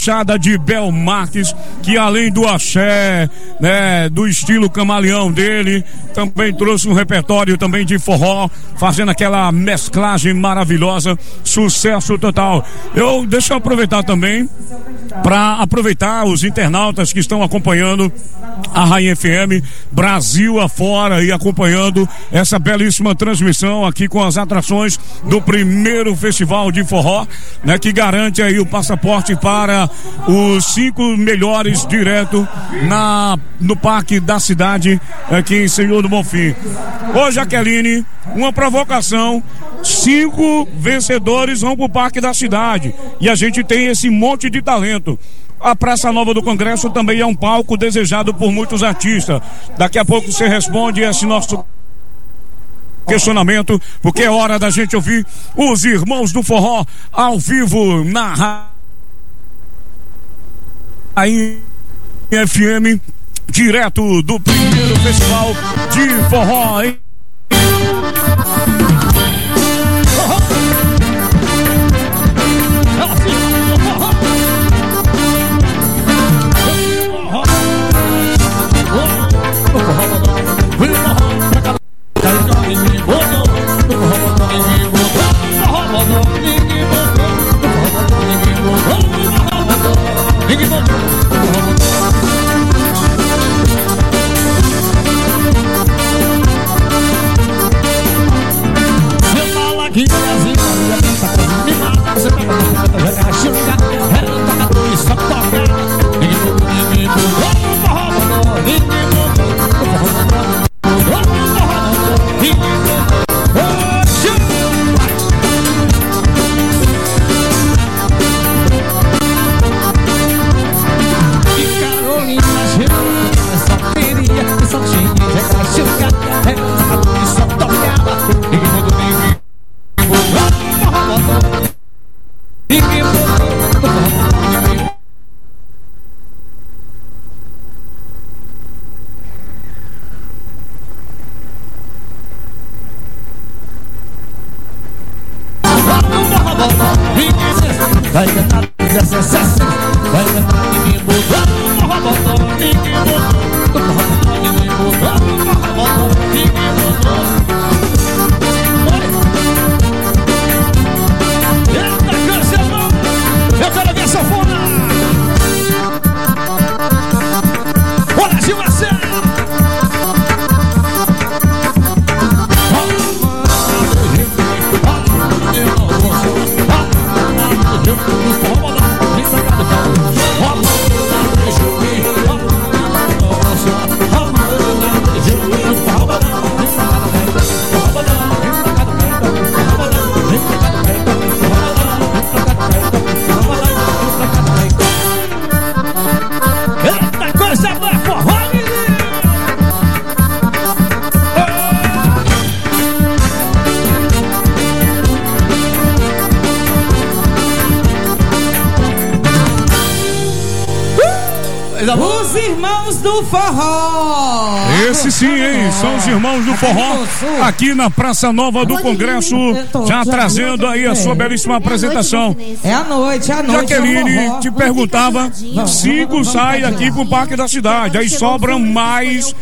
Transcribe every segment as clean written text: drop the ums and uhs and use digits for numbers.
de Bel Marques, que além do axé, né, do estilo camaleão dele, também trouxe um repertório também de forró, fazendo aquela mesclagem maravilhosa, sucesso total. Deixa eu aproveitar também para aproveitar os internautas que estão acompanhando a Rainha FM Brasil afora e acompanhando essa belíssima transmissão aqui com as atrações do primeiro festival de forró, né, que garante aí o passaporte para os 5 melhores direto no Parque da Cidade aqui em Senhor do Bonfim. Ô Jaqueline, uma provocação, 5 vencedores vão pro Parque da Cidade e a gente tem esse monte de talento. A Praça Nova do Congresso também é um palco desejado por muitos artistas. Daqui a pouco você responde esse nosso questionamento, porque é hora da gente ouvir os Irmãos do Forró ao vivo na Rainha FM, direto do primeiro festival de forró, hein? Vai cantar vai cantar e me mudar. Eu quero ver a sanfona. Olha, Gil Marcelo. Os Irmãos do Forró. Esse sim, hein? São os Irmãos do Forró aqui na Praça Nova do Congresso, já trazendo aí a sua belíssima apresentação. É a noite. Jaqueline te perguntava, 5 saem aqui pro Parque da Cidade, aí sobram mais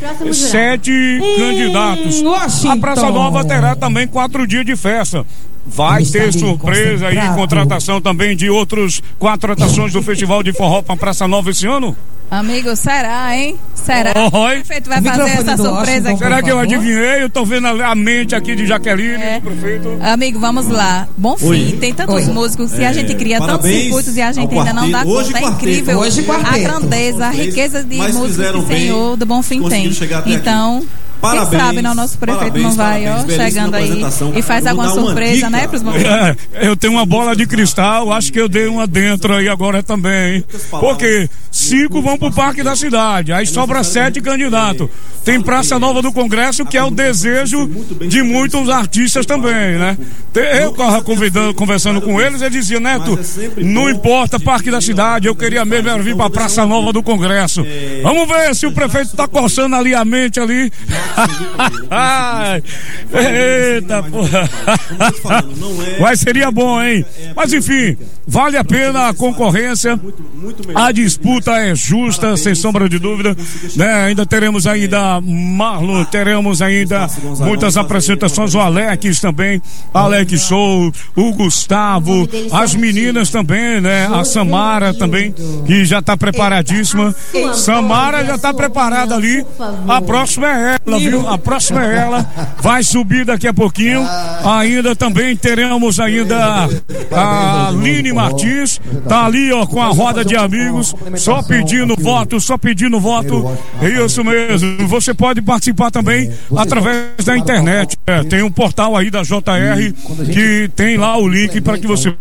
7 candidatos. A Praça Nova terá também 4 dias de festa. Vai ter surpresa aí, contratação também de outros 4 atrações do Festival de Forró para Praça Nova esse ano? Amigo, será, hein? Será? Oi. O prefeito vai fazer essa surpresa aqui. Será que eu adivinhei? Eu tô vendo a mente aqui de Jaqueline, prefeito. Amigo, vamos lá. Bonfim, tem tantos músicos e a gente cria tantos circuitos e a gente ainda não dá conta. É incrível a grandeza, a riqueza de músicos que o Senhor do Bonfim tem. Então, parabéns, quem sabe nosso prefeito não vai, chegando aí e faz alguma surpresa, né, pros bonfins. Eu tenho uma bola de cristal, acho que eu dei uma dentro aí agora também, hein? Porque 5 vão pro Parque da Cidade, aí sobra 7 candidatos. Tem Praça Nova do Congresso, que é o desejo de muitos artistas também, né? Eu conversando com eles, ele dizia, Neto, não importa Parque da Cidade, eu queria mesmo vir pra Praça Nova do Congresso. Vamos ver se o prefeito tá coçando ali a mente ali. Eita, porra. Mas seria bom, hein? Mas enfim, vale a pena a concorrência. A disputa é justa, sem sombra de dúvida, né? Ainda teremos ainda Marlon, teremos ainda muitas apresentações, o Alex também, Alex Show, o Gustavo, as meninas também, né? A Samara também, que já tá preparadíssima. Samara já tá preparada ali. A próxima é ela, viu? A próxima é ela. Vai subir daqui a pouquinho. Ainda também teremos ainda a Aline Martins, tá ali, ó, com a roda de amigos, só pedindo voto, só pedindo voto. É isso mesmo. Você pode participar também através da internet. Tem um portal aí da JR que tem lá o link para que você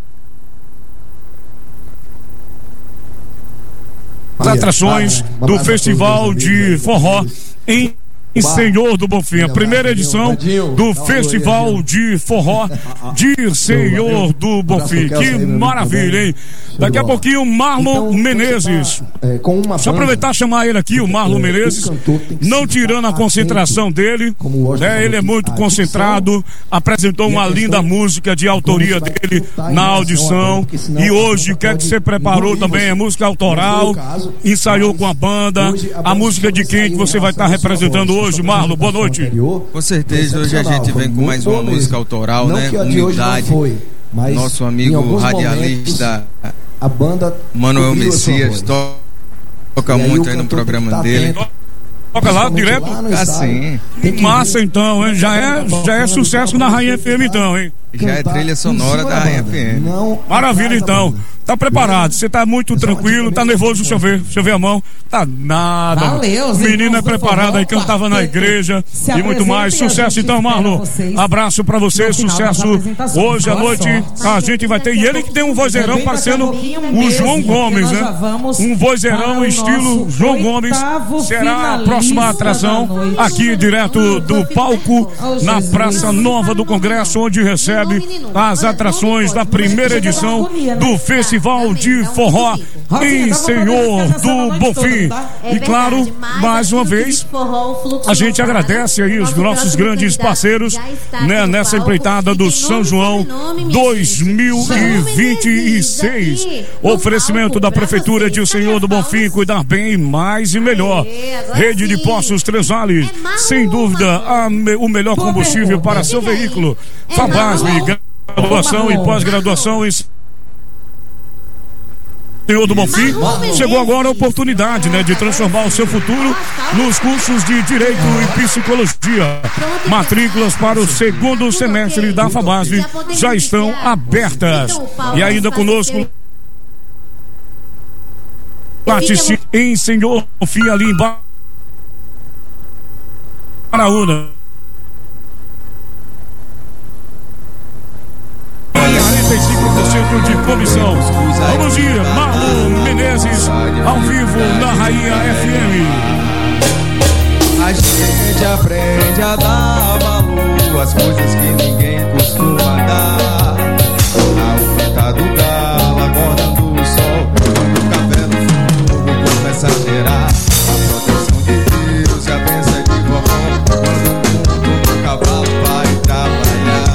as atrações do Festival de Forró em Senhor do Bonfim, a primeira edição do Festival de Forró de Senhor do Bonfim. Que maravilha, hein? Daqui a pouquinho, Marlon Menezes. Deixa eu aproveitar e chamar ele aqui, o Marlon Menezes, não tirando a concentração dele, né? Ele é muito concentrado, apresentou uma linda música de autoria dele na audição, e hoje, o que é que você preparou também? É música autoral, ensaiou com a banda, a música de quem que você vai estar representando hoje, Marlon? Boa noite. Com certeza, hoje a gente vem com mais uma música autoral, né? Humildade. Nosso amigo radialista a banda Manuel Messias toca muito aí no programa dele. Toca lá direto? Assim. Massa então, hein? Já é sucesso na Rainha FM então, hein? Já é trilha sonora da Rainha FM. Maravilha então. Tá preparado, você tá muito tranquilo, tá nervoso, deixa eu ver a mão. Tá nada. Valeu, o menino é preparado aí, cantava na igreja e muito mais. Sucesso então, Marlon. Abraço pra você, sucesso. Hoje à noite a gente vai ter, e ele que tem um vozeirão parecendo o João Gomes, né? Um vozeirão estilo João Gomes. Será a próxima atração aqui direto do palco na Praça Nova do Congresso, onde recebe as atrações da primeira edição do Festival de Forró em Senhor do Bonfim. E claro, mais uma vez, a gente agradece aí os nossos grandes parceiros, né, nessa empreitada do São João 2026. Oferecimento da Prefeitura de Senhor do Bonfim, cuidar bem, mais e melhor. Rede de Postos Três Vales, sem dúvida, o melhor combustível para seu veículo. Fabasme, graduação e pós-graduação em Senhor do Bonfim. Chegou agora a oportunidade, né, de transformar o seu futuro nos cursos de Direito e Psicologia. Matrículas para o segundo semestre da FABASB já estão abertas. E ainda conosco, participe em Senhor do Bonfim, ali em Baraúna. 45% de comissão. Vamos ir, Marlon Menezes, ao vivo na Rainha FM. A gente aprende a dar valor às coisas que ninguém costuma dar. A oferta do galo, acordando o sol, o café no fogo começa a gerar. A proteção de Deus e a bênção de vovó, quando o cavalo vai trabalhar.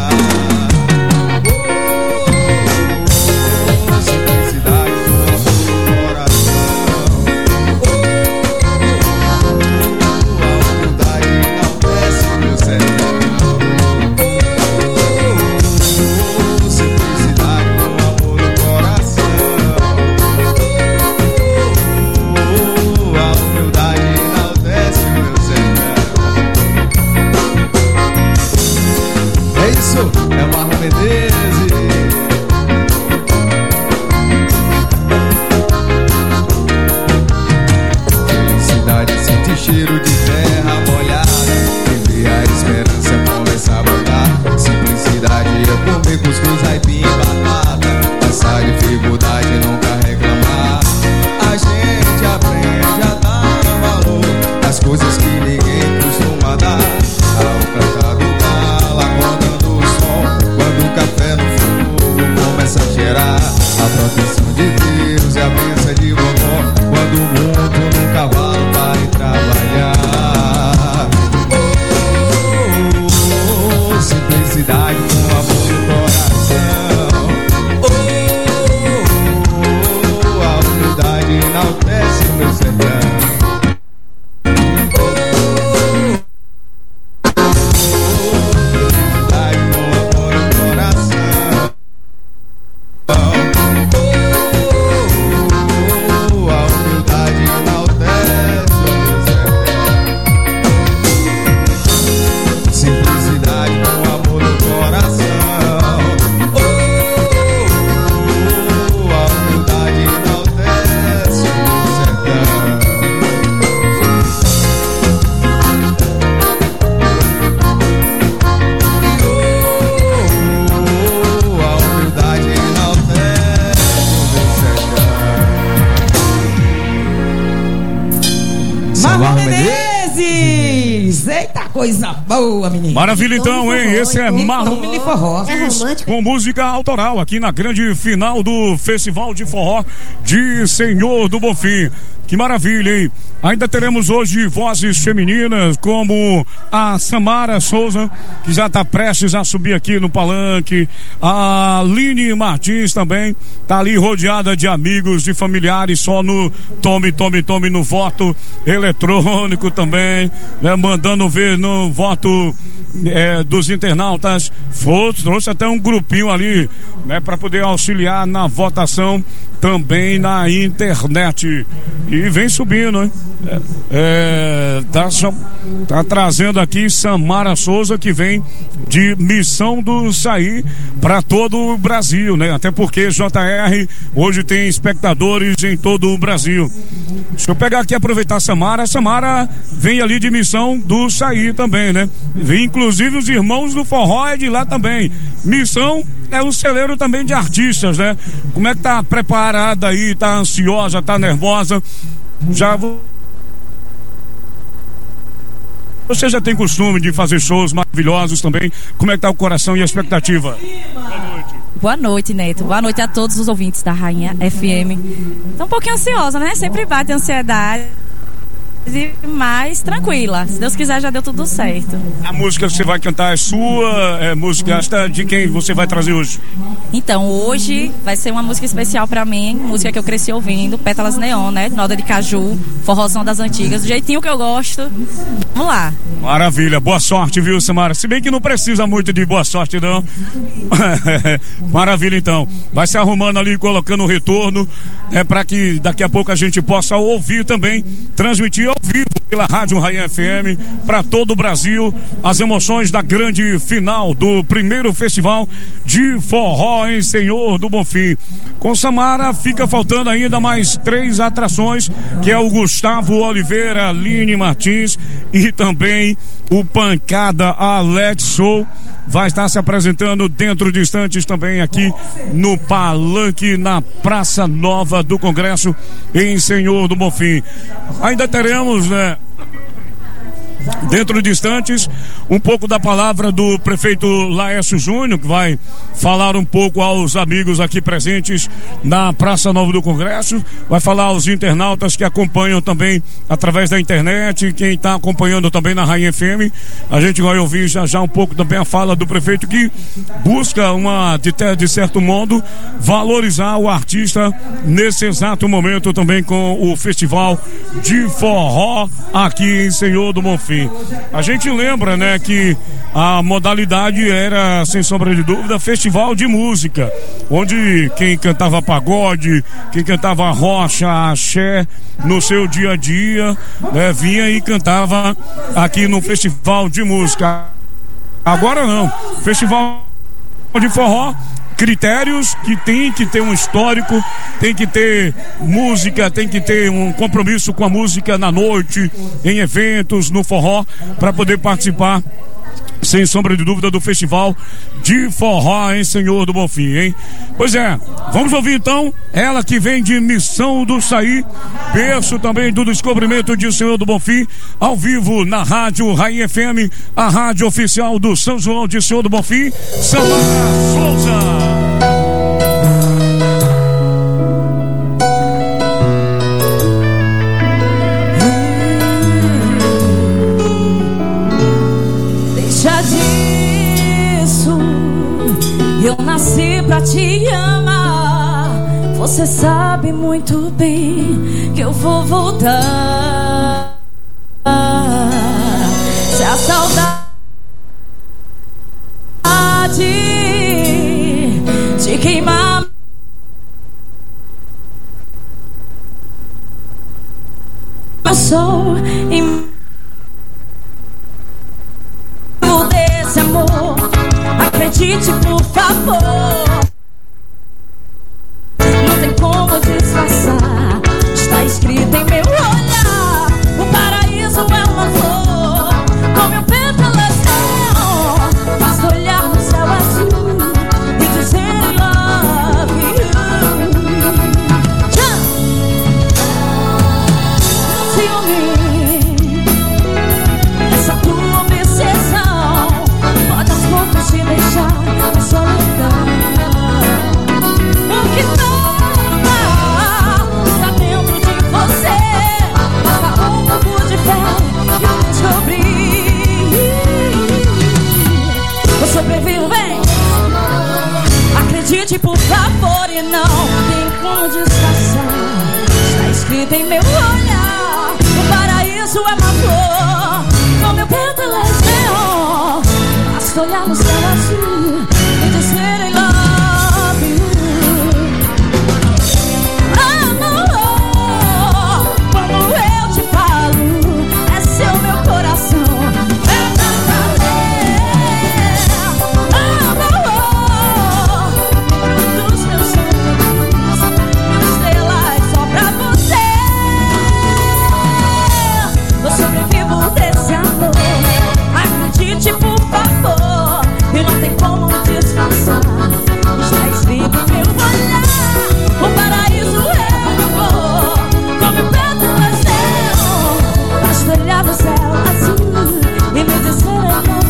Marlon Menezes. Eita, coisa boa, menino. Maravilha então, hein? Esse é Marlon com música autoral aqui na grande final do Festival de Forró de Senhor do Bonfim. Que maravilha, hein? Ainda teremos hoje vozes femininas como a Samara Souza, que já está prestes a subir aqui no palanque. A Aline Martins também está ali rodeada de amigos, de familiares, só no tome no voto eletrônico também, né? Mandando ver no voto dos internautas. Trouxe até um grupinho ali, né? Para poder auxiliar na votação também na internet. E vem subindo, hein? Tá trazendo aqui Samara Souza, que vem de Missão do Saí para todo o Brasil, né? Até porque JR hoje tem espectadores em todo o Brasil. Deixa eu pegar aqui e aproveitar a Samara. A Samara vem ali de Missão do Saí também, né? Vem inclusive os irmãos do forró é de lá também. Missão é um celeiro também de artistas, né? Como é que tá preparada aí? Tá ansiosa, tá nervosa? Você já tem costume de fazer shows maravilhosos também? Como é que tá o coração e a expectativa? Boa noite, Neto. Boa noite a todos os ouvintes da Rainha FM. Tô um pouquinho ansiosa, né? Sempre bate a ansiedade, mas tranquila. Se Deus quiser, já deu tudo certo. A música que você vai cantar é sua? É música de quem você vai trazer hoje? Então, hoje vai ser uma música especial pra mim, música que eu cresci ouvindo, Pétalas Neon, né? Noda de caju, forrozão das antigas, do jeitinho que eu gosto. Vamos lá. Maravilha, boa sorte, viu, Samara? Se bem que não precisa muito de boa sorte, não. Maravilha, então. Vai se arrumando ali, colocando o retorno, para que daqui a pouco a gente possa ouvir também, transmitir ao vivo pela Rádio Rainha FM para todo o Brasil as emoções da grande final do primeiro festival de forró em Senhor do Bonfim. Com Samara fica faltando ainda mais 3 atrações, que é o Gustavo Oliveira, Aline Martins e também o Pancada Alex Show. Vai estar se apresentando dentro de instantes também aqui no Palanque, na Praça Nova do Congresso, em Senhor do Bonfim. Ainda teremos, né, dentro de instantes, um pouco da palavra do prefeito Laércio Júnior, que vai falar um pouco aos amigos aqui presentes na Praça Nova do Congresso, vai falar aos internautas que acompanham também através da internet, quem está acompanhando também na Rainha FM. A gente vai ouvir já um pouco também a fala do prefeito, que busca de certo modo valorizar o artista nesse exato momento também com o festival de forró aqui em Senhor do Bonfim. A gente lembra, né, que a modalidade era, sem sombra de dúvida, festival de música, onde quem cantava pagode, quem cantava rocha, axé, no seu dia a dia, né, vinha e cantava aqui no festival de música. Agora não, festival de forró, critérios que tem que ter um histórico, tem que ter música, tem que ter um compromisso com a música na noite, em eventos, no forró, para poder participar, sem sombra de dúvida, do festival de forró em Senhor do Bonfim, hein? Pois é, vamos ouvir então ela que vem de Missão do Saí, berço também do descobrimento de Senhor do Bonfim, ao vivo na Rádio Rainha FM, a rádio oficial do São João de Senhor do Bonfim, Samara Souza. Eu nasci pra te amar. Você sabe muito bem que eu vou voltar. Se a saudade te queimar, meu sol e desse amor, acredite por favor. Não tem como disfarçar, está escrito em meu olhar. O paraíso é uma flor, com meu pétalas neon. Basta olhar no céu azul e dizer I love you. Ciúme escrita em meu olhar. O paraíso é uma flor, com meu pétalas neon. Basta olhar no céu azul e dizer I love you. Amor, como eu te falo, é seu meu coração. Por favor, e não tem como disfarçar. Está escrito em meu olhar. O paraíso é amor, como o pétalas neon. Basta olhar no céu azul e me dizer I love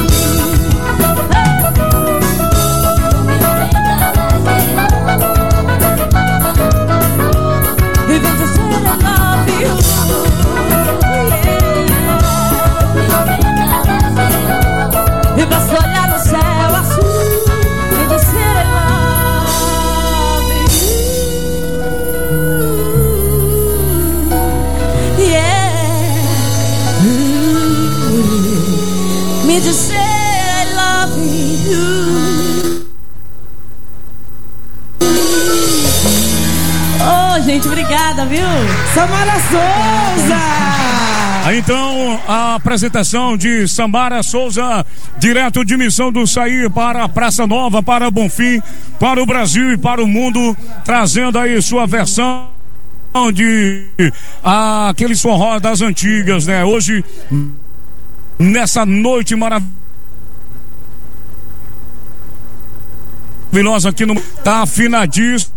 you. E me dizer I love you. E basta olhar no céu azul e dizer I love you. Yeah. Me dizer I love you. Oh, gente, obrigada, viu? Samara Souza! Então, a apresentação de Samara Souza, direto de Missão do Saí para a Praça Nova, para Bonfim, para o Brasil e para o mundo, trazendo aí sua versão de aqueles forró das antigas, né? Hoje, nessa noite maravilhosa aqui no... Tá afinadíssimo,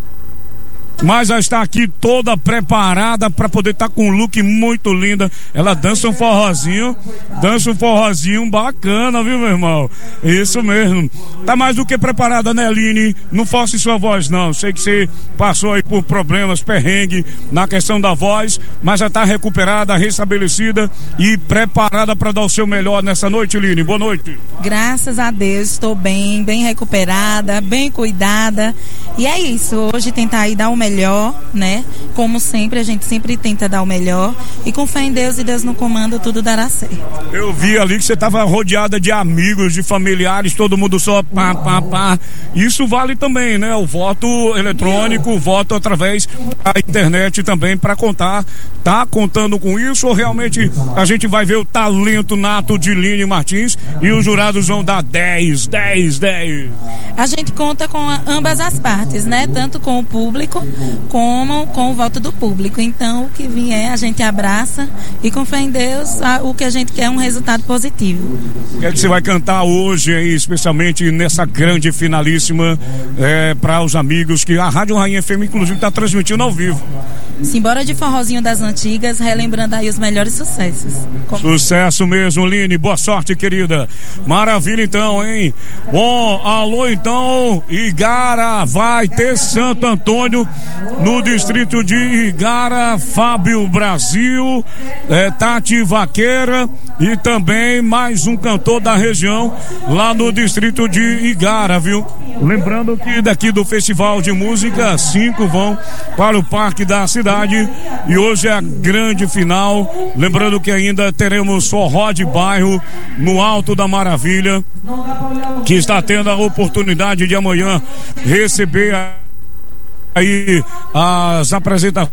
mas já está aqui toda preparada para poder estar com um look muito linda. Ela dança um forrozinho bacana, viu, meu irmão? Isso mesmo. Tá mais do que preparada, né, Aline? Não force sua voz, não. Sei que você passou aí por problemas, perrengue na questão da voz, mas já está recuperada, restabelecida e preparada para dar o seu melhor nessa noite, Aline. Boa noite. Graças a Deus, estou bem recuperada, bem cuidada. E é isso, hoje tentar aí dar o melhor, né? Como sempre, a gente sempre tenta dar o melhor. E com fé em Deus e Deus no comando, tudo dará certo. Eu vi ali que você estava rodeada de amigos, de familiares, todo mundo só pá. Isso vale também, né? O voto eletrônico, o voto através da internet também para contar. Tá contando com isso ou realmente a gente vai ver o talento nato de Line Martins e os jurados vão dar 10? A gente conta com ambas as partes, né? Tanto com o público como com o voto do público. Então, o que vier, a gente abraça e com fé em Deus, o que a gente quer é um resultado positivo. O que é que você vai cantar hoje, aí, especialmente nessa grande finalíssima, para os amigos que a Rádio Rainha FM, inclusive, está transmitindo ao vivo? Simbora de forrozinho das antigas, relembrando aí os melhores sucessos. Sucesso mesmo, Line. Boa sorte, querida. Maravilha, então, hein? Bom, alô, então, Igara, vai ter Santo Antônio no distrito de Igara, Fábio Brasil, Tati Vaqueira e também mais um cantor da região lá no distrito de Igara, viu? Lembrando que daqui do Festival de Música, 5 vão para o Parque da Cidade e hoje é a grande final. Lembrando que ainda teremos forró de bairro no Alto da Maravilha, que está tendo a oportunidade de amanhã receber aí as apresentações.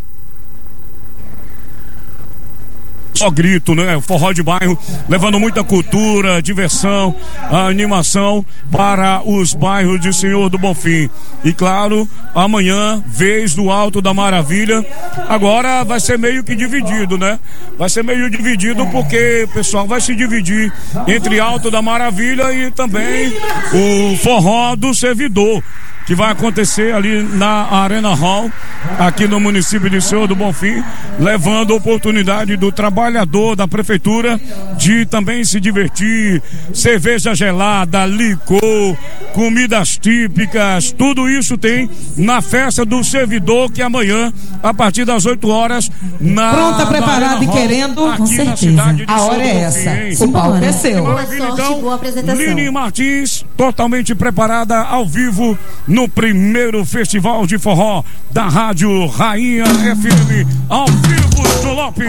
Só grito, né? Forró de bairro, levando muita cultura, diversão, animação para os bairros de Senhor do Bonfim. E claro, amanhã, vez do Alto da Maravilha. Agora vai ser meio que dividido, né? Vai ser meio dividido porque o pessoal vai se dividir entre Alto da Maravilha e também o Forró do Servidor, que vai acontecer ali na Arena Hall, aqui no município de Senhor do Bonfim, levando a oportunidade do trabalhador da prefeitura de também se divertir, cerveja gelada, licor, comidas típicas, tudo isso tem na festa do servidor, que amanhã, a partir das 8 horas, pronta, preparada e querendo, com certeza. A hora é essa. O palco é seu. Boa sorte, boa apresentação. Line Martins, totalmente preparada ao vivo no primeiro festival de forró da Rádio Rainha FM, ao vivo do Lopes.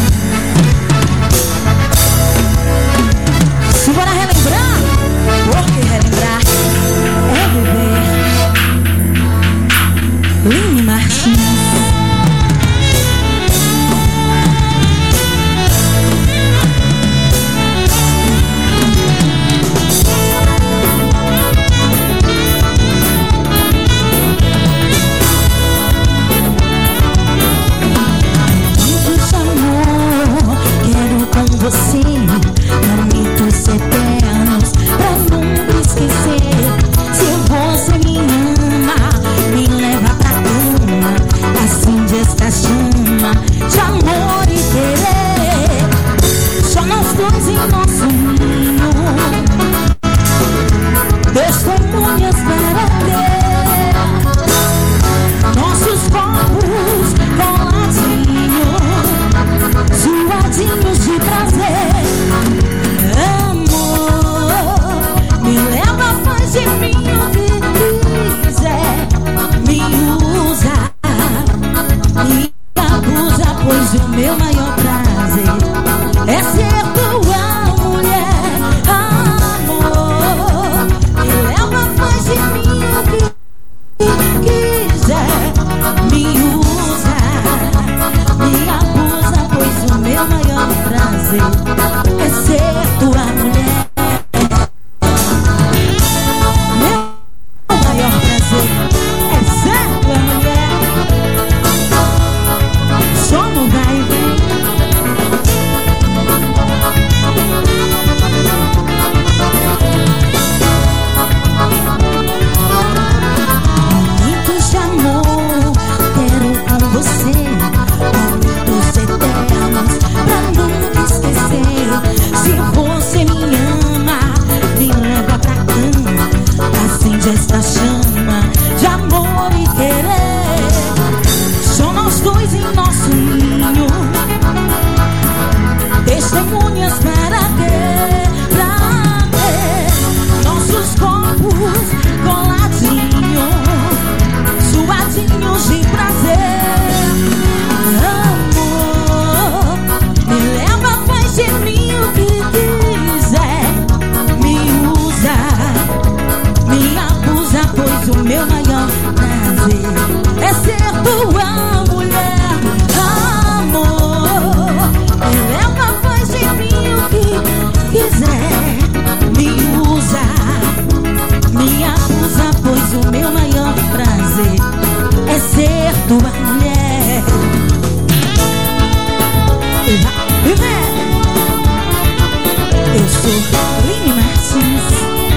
Bora relembrar, porque relembrar é viver. Lini Martins. Você, momentos eternos pra nunca esquecer. Se você me ama, me leva pra cama, acende esta chama de amor e querer. Só nós dois em nosso ninho, testemunhas para ter nossos corpos coladinhos, suadinhos de prazer. Amor, me leva, faz de mim o que quiser. Me usa, me abusa, pois o meu maior prazer é ser tua mulher. Amor, me leva, faz de mim o que quiser. Me usa, me abusa, pois o meu maior prazer é ser tua mulher. Meu maior prazer é ser tua mulher. Só não vai e vem. Momentos de amor quero com você, momentos eternos pra nunca esquecer. Se você me ama, me leva pra cama, acende esta chama de amor e querer. Só nós dois em nosso ninho, testemunhas para ter nossos corpos coladinhos, suadinhos de prazer. Amor, me leva, faz de mim o que quiser. Me usa, me abusa, pois o meu maior prazer é ser tua mulher. Amor, me leva, faz de mim o que quiser. Me usa, me abusa, pois o meu maior prazer é ser tua mulher. Eu sou Lini Martins.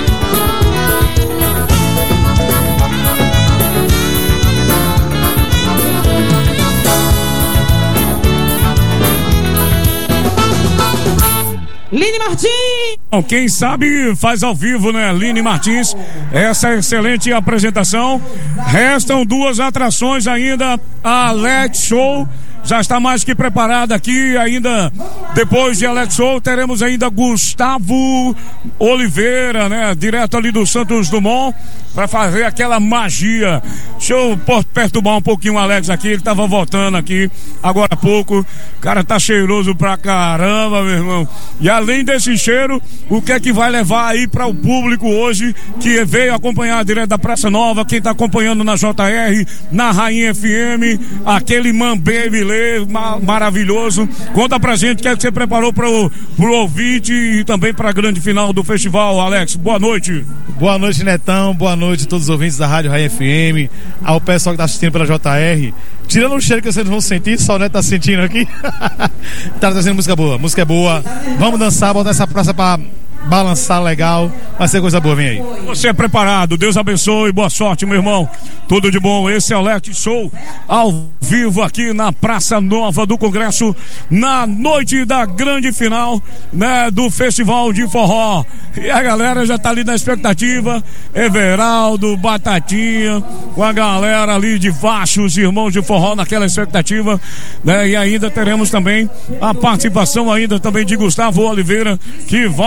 Lini Martins! Quem sabe faz ao vivo, né? Lini Martins, essa excelente apresentação. Restam 2 atrações ainda. A Alex Show já está mais que preparada aqui. Ainda depois de Alex Show teremos ainda Gustavo Oliveira, né? Direto ali do Santos Dumont, para fazer aquela magia. Deixa eu perturbar um pouquinho o Alex aqui. Ele estava voltando aqui agora há pouco. O cara tá cheiroso pra caramba, meu irmão. E além desse cheiro, o que é que vai levar aí para o público hoje que veio acompanhar direto da Praça Nova, quem tá acompanhando na JR, na Rainha FM, aquele Mambemilê maravilhoso. Conta pra gente o que é que você preparou pro ouvinte e também pra grande final do festival, Alex. Boa noite. Boa noite, Netão. Boa noite a todos os ouvintes da Rádio Rainha FM, ao pessoal que tá assistindo pela JR. Tirando o cheiro que vocês vão sentir, só o Neto tá sentindo aqui. Tá trazendo música boa, música é boa. Vamos dançar, botar essa praça pra balançar legal, vai ser coisa boa, vem aí. Você é preparado, Deus abençoe, boa sorte, meu irmão, tudo de bom. Esse é o Alex Show, ao vivo aqui na Praça Nova do Congresso, na noite da grande final, né, do Festival de Forró. E a galera já tá ali na expectativa, Everaldo, Batatinha, com a galera ali de baixo, os irmãos de forró naquela expectativa, né, e ainda teremos também a participação ainda também de Gustavo Oliveira, que vai dar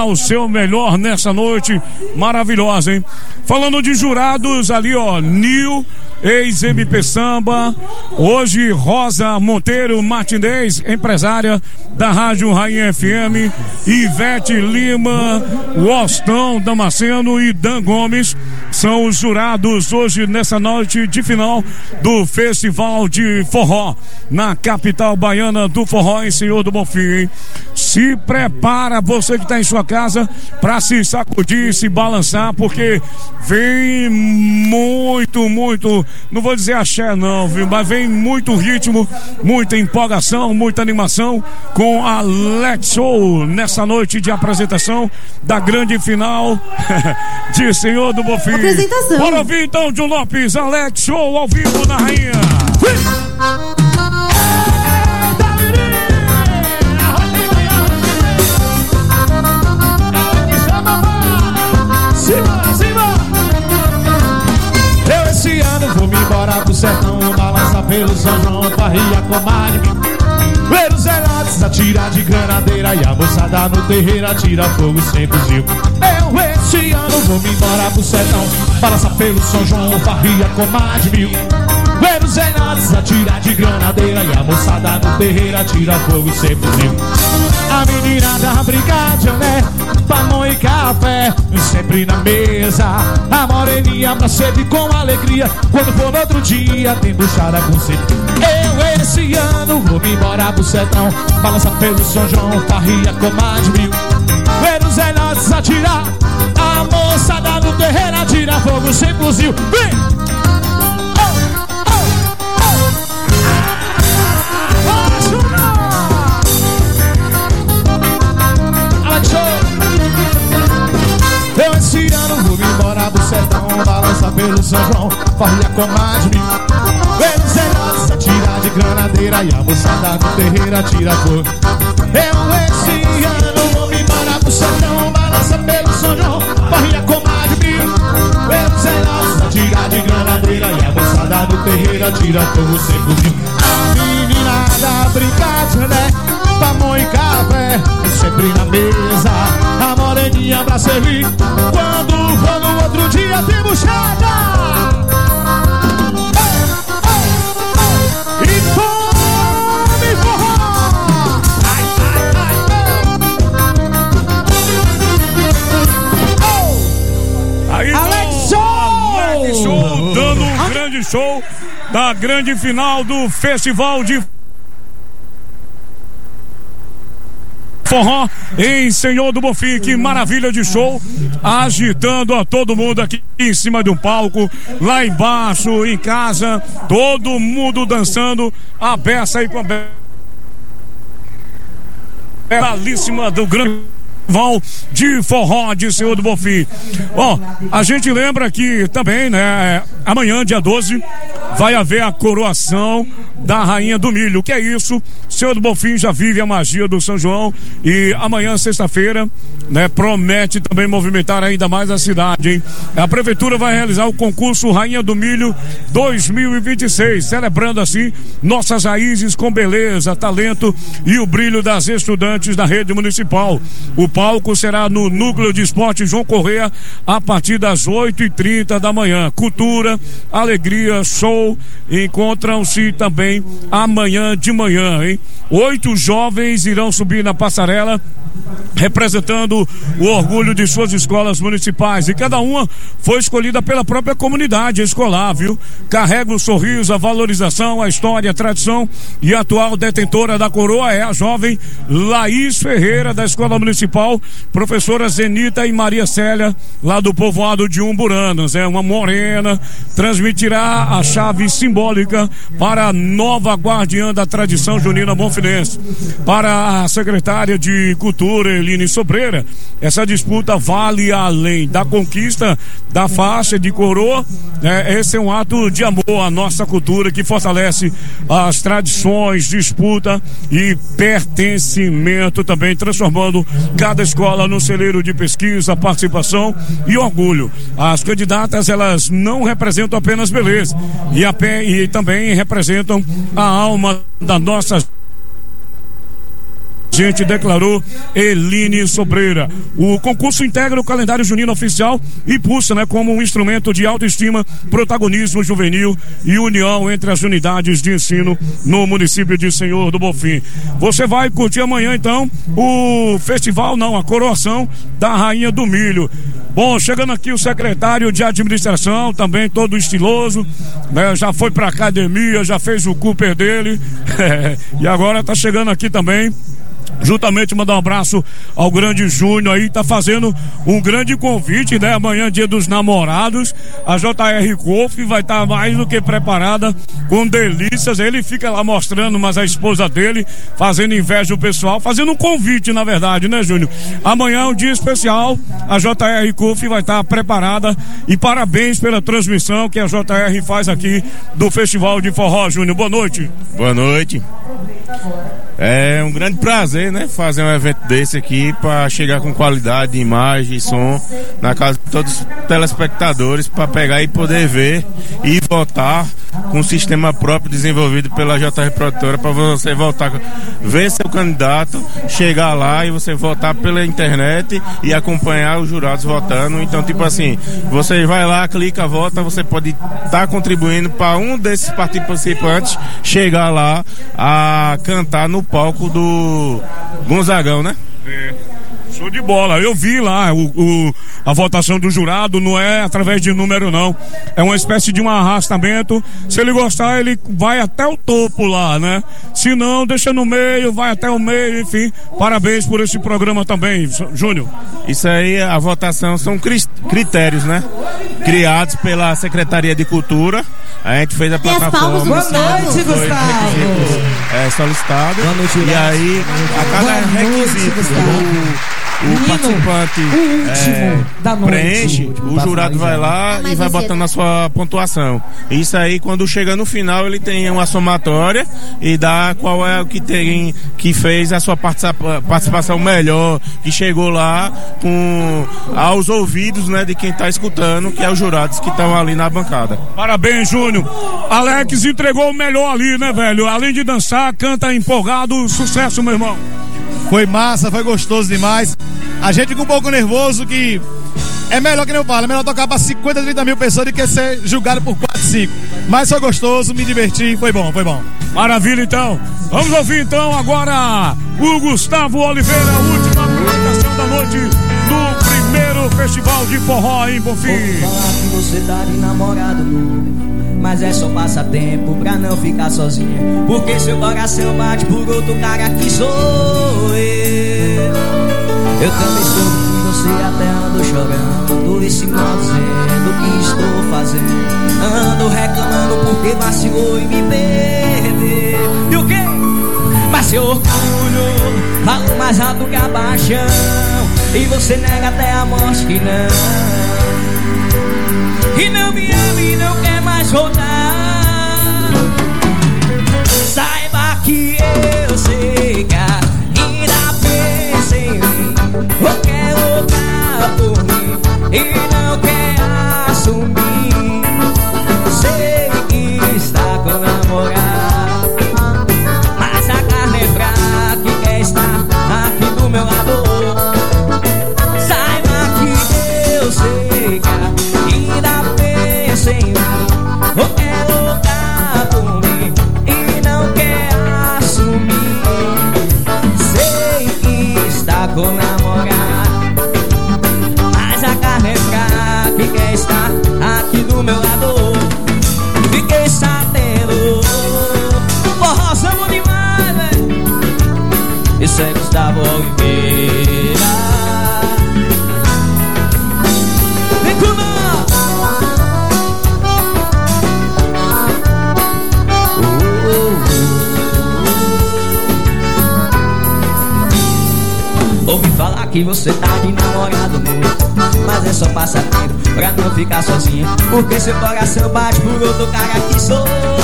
o seu melhor nessa noite maravilhosa, hein? Falando de jurados ali, ó, Nil, ex-MP Samba, hoje Rosa Monteiro Martinez, empresária da Rádio Rainha FM, Ivete Lima, Wostão Damasceno e Dan Gomes são os jurados hoje nessa noite de final do Festival de Forró na capital baiana do forró em Senhor do Bonfim, hein? Se prepara você que está em sua casa para se sacudir, se balançar, porque vem muito, não vou dizer axé não, viu? Mas vem muito ritmo, muita empolgação, muita animação com a Alex Show nessa noite de apresentação da grande final de Senhor do Bonfim. Apresentação. Bora ouvir então, John Lopes, Alex Show ao vivo na Rainha. Eu esse ano vou me embora pro sertão, balança pelo São João, farria comadre. Ver os zelotes atirar de granadeira e a moçada no terreiro atira fogo sem fuzil. Eu esse ano vou me embora pro sertão, balança pelo São João, farria comadre. Ver os zelotes atirar de granadeira e a moçada no terreiro atira fogo sem fuzil. A meninada brinca de olé, pão e café, sempre na mesa. A moreninha pra servir com alegria, quando for no outro dia tem buchada com sede. Eu esse ano vou me embora pro sertão, balança pelo São João, farria comadre mil. Ver os velhotes atirar, a moçada no terreiro atira fogo sem fuzil. Vem! Eu esse ano vou me embora pro sertão, balança pelo São João, farria comadre. Ver os zelotes atirar de granadeira e a moçada no terreiro atira fogo. Eu esse ano vou me embora pro sertão, balança pelo São João, farria comadre. Ver os zelotes atirar de granadeira e a moçada no terreiro atira fogo sem fuzil. A meninada brinca de olé, pão e café, sempre na mesa. A moreninha pra servir, quando for no outro dia tem buchada. E tome forró. Aí, Alex Show! Alex Show dando um grande show da grande final do Festival de Forró em Senhor do Bonfim. Que maravilha de show, agitando a todo mundo aqui em cima de um palco, lá embaixo, em casa, todo mundo dançando a beça aí com a belíssima do grande Festival de Forró de Senhor do Bonfim. Ó, a gente lembra que também, né, amanhã, dia 12, vai haver a coroação da Rainha do Milho. O que é isso? Senhor do Bonfim já vive a magia do São João e amanhã, sexta-feira, né, promete também movimentar ainda mais a cidade, hein? A prefeitura vai realizar o concurso Rainha do Milho 2026, celebrando assim nossas raízes com beleza, talento e o brilho das estudantes da rede municipal. O palco será no Núcleo de Esporte João Correia a partir das 8h30 da manhã. Cultura, alegria, show encontram-se também amanhã de manhã, hein? 8 jovens irão subir na passarela representando o orgulho de suas escolas municipais, e cada uma foi escolhida pela própria comunidade escolar, viu? Carrega o sorriso, a valorização, a história, a tradição, e a atual detentora da coroa é a jovem Laís Ferreira, da Escola Municipal Professora Zenita e Maria Célia, lá do povoado de Umburanas. É uma morena, transmitirá a chave simbólica para a nova guardiã da tradição junina bonfinense. Para a secretária de Cultura, Eline Sobreira, essa disputa vale além da conquista da faixa de coroa, né? Esse é um ato de amor à nossa cultura que fortalece as tradições, disputa e pertencimento, também transformando cada escola num celeiro de pesquisa, participação e orgulho. As candidatas, elas não representam apenas beleza e também representam a alma da nossa gente declarou Eline Sobreira. O concurso integra o calendário junino oficial e pulsa, né, como um instrumento de autoestima, protagonismo juvenil e união entre as unidades de ensino no município de Senhor do Bonfim. Você vai curtir amanhã, então, o festival, a coroação da Rainha do Milho. Bom, chegando aqui o secretário de administração, também todo estiloso, né? Já foi pra academia, já fez o Cooper dele, e agora tá chegando aqui também, juntamente mandar um abraço ao grande Júnior aí, tá fazendo um grande convite, né? Amanhã, dia dos namorados, a JR Coff vai estar mais do que preparada com delícias. Ele fica lá mostrando, mas a esposa dele fazendo inveja do pessoal, fazendo um convite, na verdade, né, Júnior? Amanhã é um dia especial, a JR Coff vai estar preparada, e parabéns pela transmissão que a JR faz aqui do Festival de Forró. Júnior, boa noite. Boa noite. É um grande prazer, né, fazer um evento desse aqui para chegar com qualidade de imagem e som na casa de todos os telespectadores, para pegar e poder ver e votar com um sistema próprio desenvolvido pela JR Produtora, para você votar, ver seu candidato, chegar lá e você votar pela internet e acompanhar os jurados votando. Então, tipo assim, você vai lá, clica, vota, você pode estar contribuindo para um desses participantes chegar lá a cantar no palco do Gonzagão, né? Show de bola, eu vi lá a votação do jurado, não é através de número não, é uma espécie de um arrastamento. Se ele gostar, ele vai até o topo lá, né? Se não, deixa no meio, vai até o meio, enfim. Parabéns por esse programa também, Júnior. Isso aí, a votação são critérios, né? Criados pela Secretaria de Cultura. A gente fez a plataforma. Boa noite, Gustavo. Solicitado. Boa noite, e aí, a cada requisito o participante preenche, o jurado vai lá e vai botando a sua pontuação. Isso aí, quando chega no final, ele tem uma somatória e dá qual é o que tem, que fez a sua participação melhor, que chegou lá aos ouvidos, né, de quem está escutando, que é os jurados que estão ali na bancada. Parabéns, Júnior. Alex entregou o melhor ali, né, velho? Além de dançar, canta empolgado. Sucesso, meu irmão. Foi massa, foi gostoso demais. A gente fica um pouco nervoso, que é melhor, que nem eu falo, é melhor tocar para 50, 30 mil pessoas do que ser julgado por 4, 5. Mas foi gostoso, me diverti, foi bom, foi bom. Maravilha, então. Vamos ouvir então agora o Gustavo Oliveira, a última apresentação da noite do primeiro Festival de Forró em Bonfim. Vou falar que você tá de namorado novo, mas é só passatempo pra não ficar sozinha, porque seu coração bate por outro cara que sou eu. Eu também soube que você até andou chorando e se maldizendo o que estou fazendo. Ando reclamando porque vacilou e me perdeu. E o quê? Mas seu orgulho falou mais alto que a paixão, e você nega até a morte que não. E não me ama e não quer mais voltar. Saiba que eu sei que ainda pensa em mim, ou quer lutar por mim e não quer assumir. Sei que está com namorado, mas a carne é fraca e quer estar aqui do meu lado. Saiba que eu sei que ainda pensa em mim, ou quer lutar por mim e não quer assumir. Sei que está com namorado, mas a carne é fraca e quer estar aqui do meu lado. Fiquei sabendo, forrozão demais, velho. Isso é Gustavo Oliveira. Vem com nós. Ouvi falar que você tá de namorado novo, mas é só passatempo pra não ficar sozinha, porque seu coração bate por outro cara que sou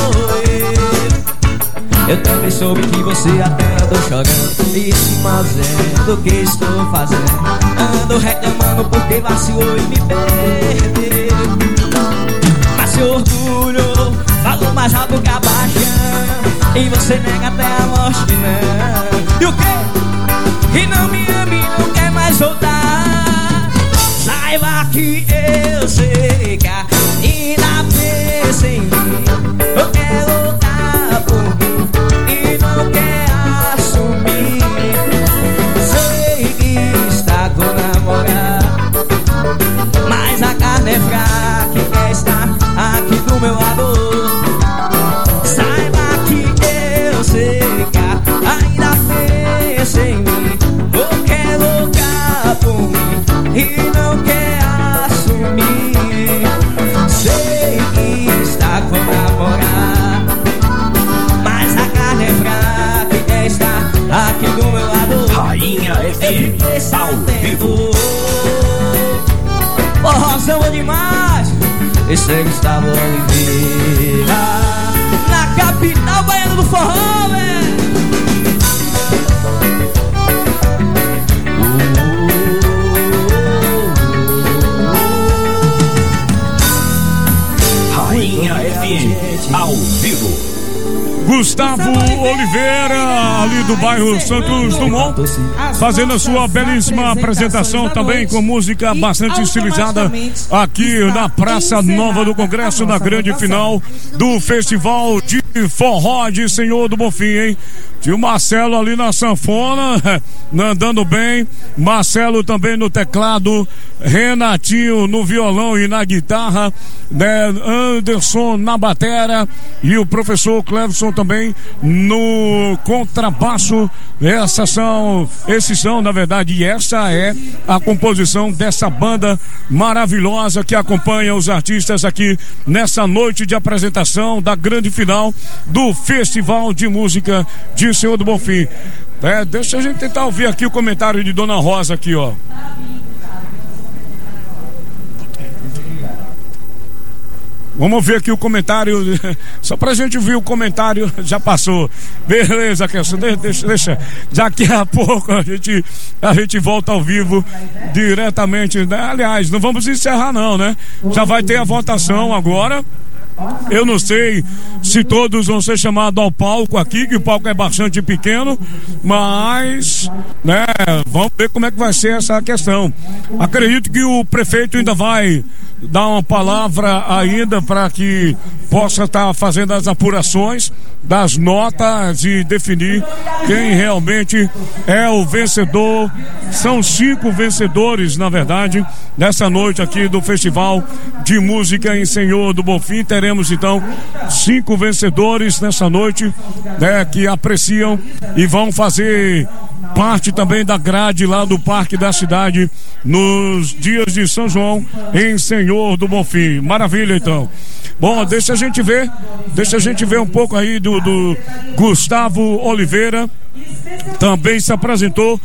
eu. Eu também soube que você até andou chorando e se maldizendo o que estou fazendo. Ando reclamando porque vacilou e me perdeu. Mas seu orgulho falou mais alto que a paixão, e você nega até a morte que não. E o quê? e não me ama e não quer mais voltar. Saiba que eu sei que ainda pensa em mim, ou quer lutar por mim e não quer assumir. Sei que está com namorado, mas a carne é fraca e quer estar aqui do meu lado. Saiba que eu sei que ainda pensa em mim, ou quer lutar por mim e não quer assumir. Sei que está com namorado, mas a carne é fraca e quer estar aqui do meu lado. Rainha FM, ao vivo. Forrozão bom demais. Esse é Gustavo Oliveira, na capital baiana do forró, velho. Rainha FM, ao vivo. Gustavo Oliveira, ali do bairro Santos Dumont, fazendo a sua belíssima apresentação também com música bastante estilizada aqui na Praça Nova do Congresso, na grande final do Festival de Forró de Senhor do Bonfim, hein? Tinha o Marcelo ali na sanfona, andando bem, Marcelo também no teclado, Renatinho no violão e na guitarra, né? Anderson na batera e o professor Cleverson também no contrabaixo. Esses são, na verdade, e essa é a composição dessa banda maravilhosa que acompanha os artistas aqui nessa noite de apresentação da grande final do Festival de Música de Senhor do Bonfim. Deixa a gente tentar ouvir aqui o comentário de Dona Rosa aqui, ó. Vamos ver aqui o comentário, só pra gente ver o comentário, já passou. Beleza, Kelson, deixa. Daqui a pouco a gente volta ao vivo diretamente, né? Aliás, não vamos encerrar não, né? Já vai ter a votação agora. Eu não sei se todos vão ser chamados ao palco aqui, que o palco é bastante pequeno, mas, né, vamos ver como é que vai ser essa questão. Acredito que o prefeito ainda vai dar uma palavra ainda para que possa estar fazendo as apurações das notas e definir quem realmente é o vencedor. São 5 vencedores, na verdade, nessa noite aqui do Festival de Música em Senhor do Bonfim. Teremos então 5 vencedores nessa noite, né, que apreciam e vão fazer parte também da grade lá do Parque da Cidade nos dias de São João em Senhor do Bonfim. Maravilha, então. Bom, deixa a gente ver um pouco aí do Gustavo Oliveira. Também se apresentou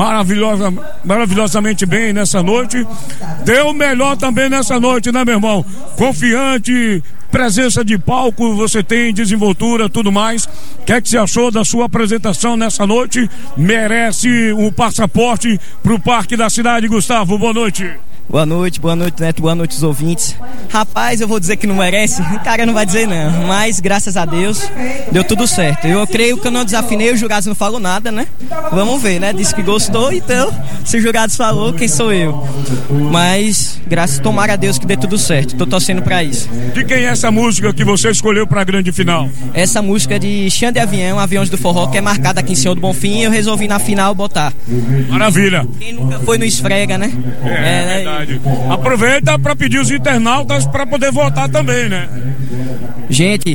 maravilhosamente bem nessa noite. Deu o melhor também nessa noite, né, meu irmão? Confiante, presença de palco, você tem desenvoltura, tudo mais. O que é que você achou da sua apresentação nessa noite? Merece um passaporte pro Parque da Cidade, Gustavo. Boa noite. Boa noite, Neto, boa noite os ouvintes. Rapaz, eu vou dizer que não merece, o cara não vai dizer não, mas graças a Deus deu tudo certo. Eu creio que eu não desafinei, os jurados não falou nada, né? Vamos ver, né? Disse que gostou, então se os jurados falou, quem sou eu? Mas tomara a Deus que dê tudo certo, tô torcendo pra isso. De quem é essa música que você escolheu pra grande final? Essa música é de Xande Avião, Aviões do Forró, que é marcada aqui em Senhor do Bonfim, e eu resolvi na final botar. Maravilha. Quem nunca foi no esfrega, né? É verdade. Aproveita para pedir os internautas para poder votar também, né? Gente,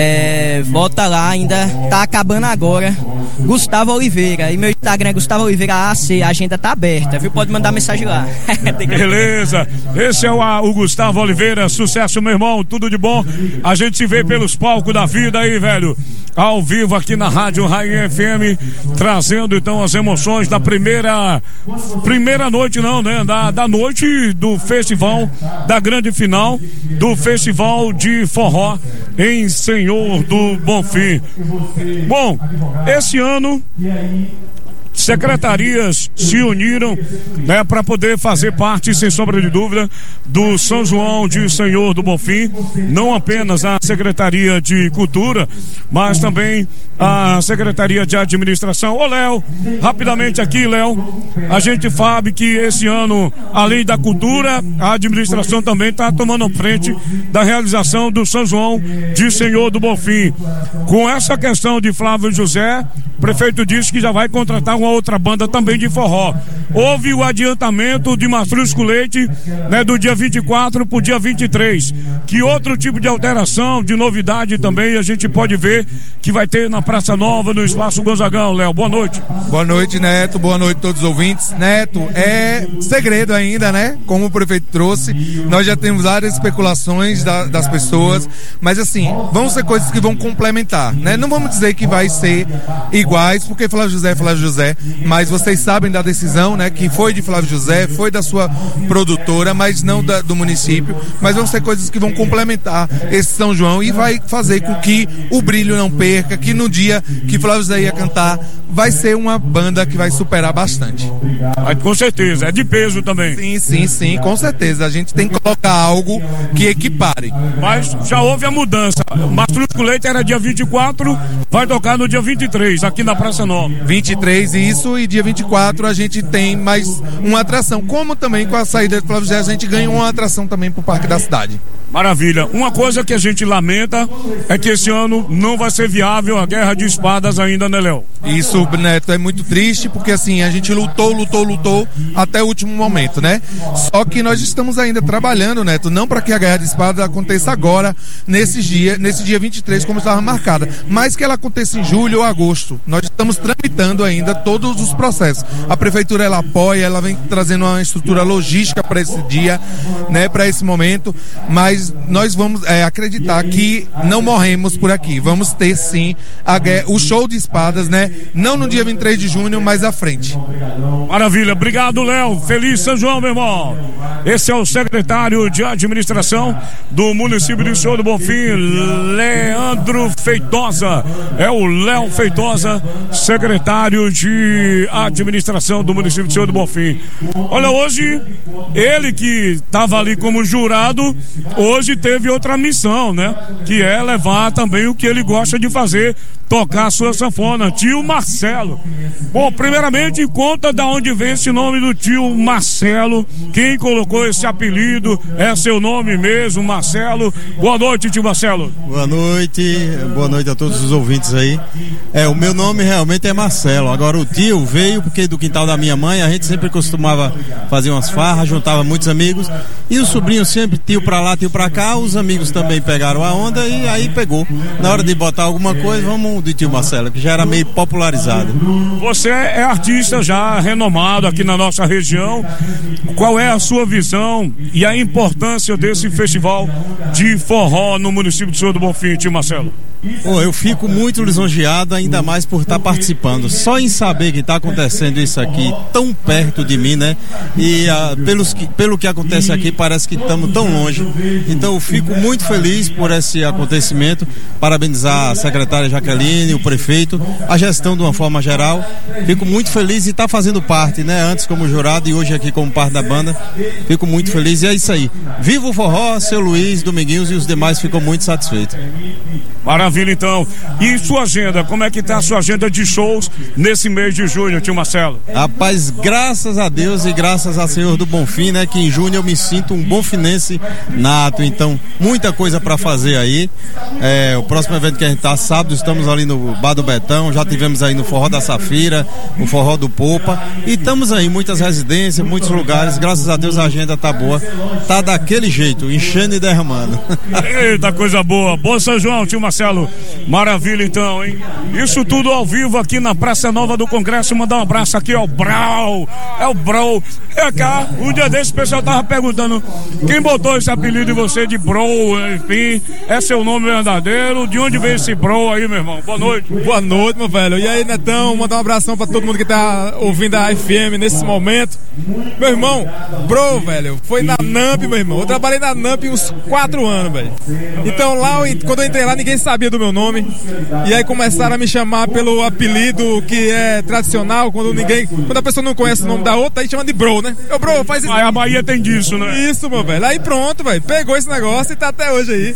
vota lá, ainda tá acabando agora. Gustavo Oliveira, e meu Instagram é Gustavo Oliveira AC, a agenda tá aberta, viu? Pode mandar mensagem lá. Beleza, esse é o Gustavo Oliveira, sucesso, meu irmão, tudo de bom. A gente se vê pelos palcos da vida aí, velho, ao vivo aqui na Rádio Rainha FM, trazendo então as emoções da primeira noite, não, né? Da noite do festival, da grande final do Festival de Forró em Senhor do Bonfim. Bom, esse ano secretarias se uniram, né, para poder fazer parte, sem sombra de dúvida, do São João de Senhor do Bonfim. Não apenas a Secretaria de Cultura, mas também a Secretaria de Administração. Ô Léo, rapidamente aqui, Léo, a gente sabe que esse ano, além da cultura, a administração também está tomando frente da realização do São João de Senhor do Bonfim. Com essa questão de Flávio José, o prefeito disse que já vai contratar uma outra banda também de forró. Houve o adiantamento de Mastrusco Leite, né, do dia 24 para o dia 23. Que outro tipo de alteração, de novidade também a gente pode ver que vai ter na Praça Nova, no Espaço Gonzagão, Léo? Boa noite. Boa noite, Neto. Boa noite a todos os ouvintes. Neto, é segredo ainda, né? Como o prefeito trouxe, nós já temos várias especulações das pessoas, mas assim, vão ser coisas que vão complementar, né? Não vamos dizer que vai ser iguais, porque Flávio José, mas vocês sabem da decisão, né? Que foi de Flávio José, foi da sua produtora, mas não do município, mas vão ser coisas que vão complementar esse São João e vai fazer com que o brilho não perca, que no dia que Flávio José ia cantar, vai ser uma banda que vai superar bastante. Com certeza, é de peso também. Sim, com certeza. A gente tem que colocar algo que equipare. Mas já houve a mudança. O Mastrusco Leite era dia 24, vai tocar no dia 23, aqui na Praça Nova. 23, isso, e dia 24 a gente tem mais uma atração. Como também com a saída do Flávio José, a gente ganha uma atração também pro Parque da Cidade. Maravilha. Uma coisa que a gente lamenta é que esse ano não vai ser viável a guerra de espadas ainda, né, Léo? Isso, Neto, é muito triste, porque assim, a gente lutou até o último momento, né? Só que nós estamos ainda trabalhando, Neto, não para que a guerra de espadas aconteça agora, nesse dia 23, como estava marcada, mas que ela aconteça em julho ou agosto. Nós estamos tramitando ainda todos os processos. A prefeitura, ela apoia, ela vem trazendo uma estrutura logística para esse dia, né, para esse momento, mas nós vamos acreditar que não morremos por aqui. Vamos ter sim o show de espadas, né? Não no dia 23 de junho, mas à frente. Maravilha, obrigado, Léo. Feliz São João, meu irmão. Esse é o secretário de administração do município de Senhor do Bonfim, Leandro Feitosa. É o Léo Feitosa, secretário de administração do município de Senhor do Bonfim. Olha, hoje, ele que estava ali como jurado, hoje teve outra missão, né? Que é levar também o que ele gosta de fazer, tocar a sua sanfona, tio Marcelo. Bom, primeiramente, conta da onde vem esse nome do tio Marcelo, quem colocou esse apelido, é seu nome mesmo, Marcelo. Boa noite, tio Marcelo. Boa noite a todos os ouvintes aí. O meu nome realmente é Marcelo, agora o tio veio porque do quintal da minha mãe, a gente sempre costumava fazer umas farras, juntava muitos amigos, e o sobrinho sempre, tio pra lá, tio pra cá, os amigos também pegaram a onda e aí pegou. Na hora de botar alguma coisa, vamos de tio Marcelo, que já era meio popularizado. Você é artista já renomado aqui na nossa região. Qual é a sua visão e a importância desse festival de forró no município de Senhor do Bonfim, tio Marcelo? Eu fico muito lisonjeado, ainda mais por estar participando. Só em saber que está acontecendo isso aqui tão perto de mim, né? E pelo que acontece aqui, parece que estamos tão longe. Então eu fico muito feliz por esse acontecimento. Parabenizar a secretária Jaqueline, o prefeito, a gestão de uma forma geral. Fico muito feliz de estar fazendo parte, né? Antes como jurado e hoje aqui como parte da banda. Fico muito feliz e é isso aí. Viva o forró, seu Luiz, Dominguinhos e os demais ficam muito satisfeitos. Maravilha, então. E sua agenda? Como é que tá a sua agenda de shows nesse mês de junho, tio Marcelo? Rapaz, graças a Deus e graças a Senhor do Bonfim, né? Que em junho eu me sinto um bonfinense nato. Então, muita coisa pra fazer aí. O próximo evento que a gente tá sábado, estamos ali no Bar do Betão, já tivemos aí no Forró da Safira, no Forró do Popa. E estamos aí, muitas residências, muitos lugares. Graças a Deus a agenda tá boa. Tá daquele jeito, enchendo e derramando. Eita, coisa boa. Bom São João, tio Marcelo. Maravilha, então, hein? Isso tudo ao vivo aqui na Praça Nova do Congresso. Mandar um abraço aqui ao Brau. É o Brau. É cá, um dia desse o pessoal tava perguntando: Viana. Quem botou esse apelido em você de Bro, enfim, é seu nome verdadeiro? De onde veio esse Bro aí, meu irmão? Boa noite. Boa noite, meu velho. E aí, Netão, mandar um abração pra todo mundo que tá ouvindo a FM nesse momento. Meu irmão, Bro, velho, foi na NAMP, meu irmão. Eu trabalhei na NAMP uns 4 anos, velho. Então lá, quando eu entrei lá, ninguém sabia do meu nome. E aí começaram a me chamar pelo apelido que é tradicional, quando a pessoa não conhece o nome da outra, aí chama de Bro, né? Eu, Bro, faz isso. Aí a Bahia tem disso, né? Isso, meu velho. Aí pronto, velho. Pegou esse negócio e tá até hoje aí.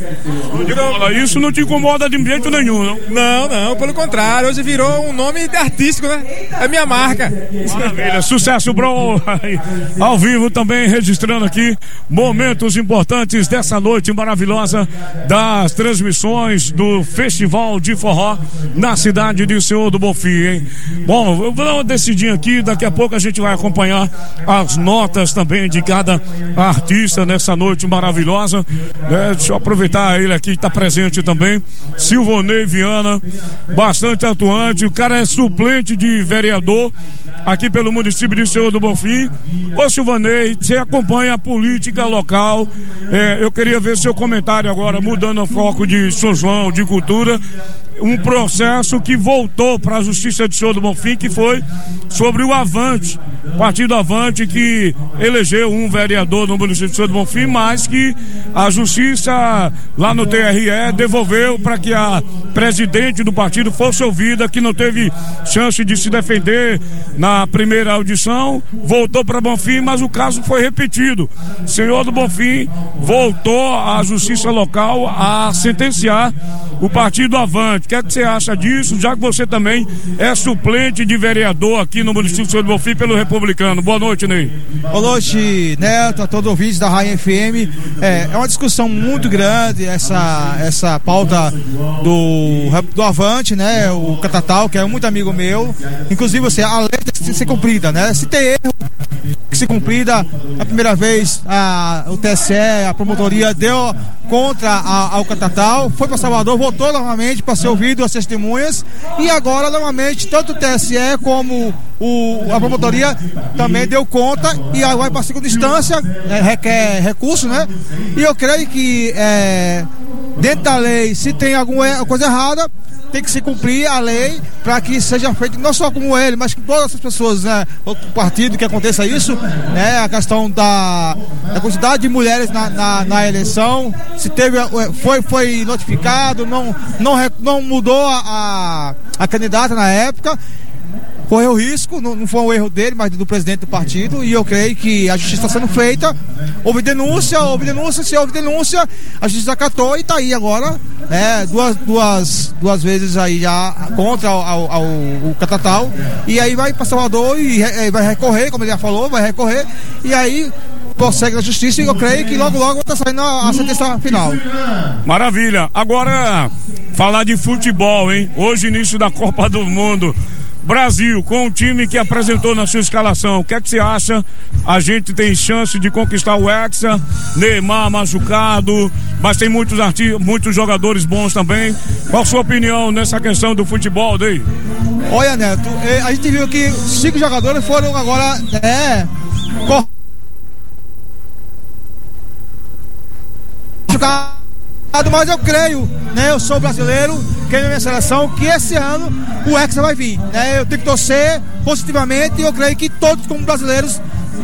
Isso não te incomoda de jeito nenhum, não? Não, pelo contrário. Hoje virou um nome artístico, né? É minha marca. Maravilha. Sucesso, Bro. Ao vivo também, registrando aqui momentos importantes dessa noite maravilhosa das transmissões do Festival de Forró na cidade de Senhor do Bonfim, hein? Bom, eu vou dar uma decidinha aqui, daqui a pouco a gente vai acompanhar as notas também de cada artista nessa noite maravilhosa. Deixa eu aproveitar ele aqui que está presente também, Silvonei Viana, bastante atuante, o cara é suplente de vereador aqui pelo município de Senhor do Bonfim. Ô Silvanei, você acompanha a política local, eu queria ver seu comentário agora, mudando o foco de São João, de cultura, um processo que voltou para a Justiça de Senhor do Bonfim, que foi sobre o Avante, Partido Avante, que elegeu um vereador no município de Senhor do Bonfim, mas que a Justiça lá no TRE devolveu para que a presidente do partido fosse ouvida, que não teve chance de se defender na primeira audição, voltou para Bonfim, mas o caso foi repetido. Senhor do Bonfim voltou à Justiça local a sentenciar o Partido Avante. O que é que você acha disso, já que você também é suplente de vereador aqui no município de Senhor do Bonfim pelo Republicano? Boa noite, Ney. Boa noite, Neto, a todos os ouvintes da Rainha FM. É uma discussão muito grande essa pauta do Avante, né? O Catatal, que é muito amigo meu. Inclusive, a lei tem que ser cumprida, né? Se tem erro, que se cumprida. A primeira vez o TSE, a promotoria deu contra ao Catatal, foi para Salvador, voltou novamente para ser ouvido as testemunhas, e agora novamente tanto o TSE como a promotoria também deu conta e vai para a segunda instância, requer recurso, né? E eu creio que dentro da lei, se tem alguma coisa errada, tem que se cumprir a lei para que seja feito, não só como ele, mas com todas as pessoas, né? O partido que aconteça isso, né? A questão da quantidade de mulheres na eleição, se teve, foi notificado, não mudou a candidata na época. Correu risco, não foi um erro dele, mas do presidente do partido, e eu creio que a justiça está sendo feita. Houve denúncia, se houve denúncia, a justiça acatou e está aí agora, duas vezes aí já contra o Catatal, e aí vai para Salvador e vai recorrer, como ele já falou, vai recorrer, e aí prossegue na justiça, e eu creio que logo vai estar saindo a sentença final. Maravilha. Agora, falar de futebol, hein? Hoje, início da Copa do Mundo. Brasil, com o time que apresentou na sua escalação, o que é que você acha? A gente tem chance de conquistar o Hexa, Neymar machucado, mas tem muitos jogadores bons também. Qual a sua opinião nessa questão do futebol, Dei? Olha, Neto, a gente viu que 5 jogadores foram agora mas eu creio, né? Eu sou brasileiro, creio na minha seleção, que esse ano o Hexa vai vir, né? Eu tenho que torcer positivamente, e eu creio que todos como brasileiros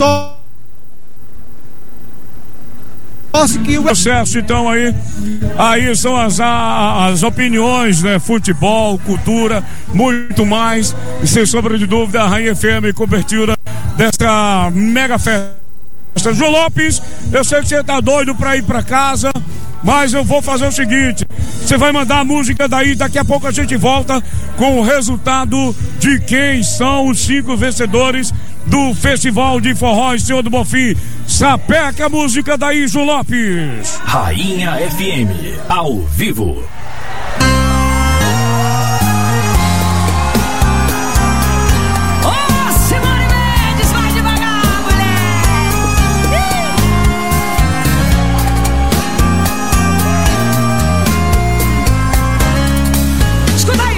que o processo, então, aí são as opiniões, né? Futebol, cultura, muito mais, e sem sombra de dúvida, a Rainha FM cobertura dessa mega festa. João Lopes, eu sei que você tá doido pra ir pra casa, mas eu vou fazer o seguinte: você vai mandar a música daí, daqui a pouco a gente volta com o resultado de quem são os 5 vencedores do Festival de Forró em Senhor do Bonfim. Sapeca a música daí, João Lopes. Rainha FM, ao vivo.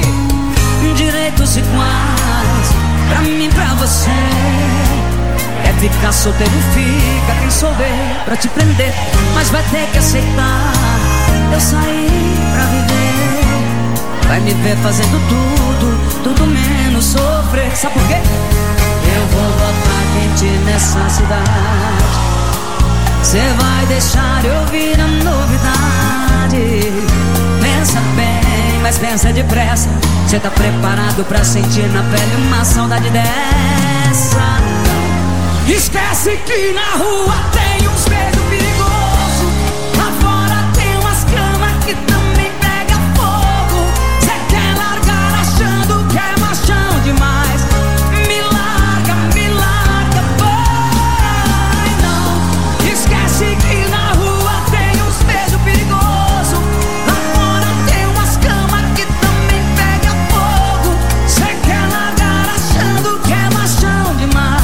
Iguais, pra mim, pra você, Quer ficar solteiro, fica. Quem souber pra te prender, mas vai ter que aceitar. Eu saí pra viver. Vai me ver fazendo tudo menos sofrer. Sabe por quê? Eu vou botar quente nessa cidade. Cê vai deixar eu ouvir a novidade. Pensa bem, mas pensa depressa. Cê tá preparado pra sentir na pele uma saudade dessa? Esquece que na rua tem uns beijos perigosos. Lá fora tem umas camas que também pega fogo. Cê quer largar achando que é machão demais. Me larga, vai não. Esquece que na rua tem uns beijos perigosos. Lá fora tem umas camas que também pega fogo. Cê quer largar achando que é machão demais.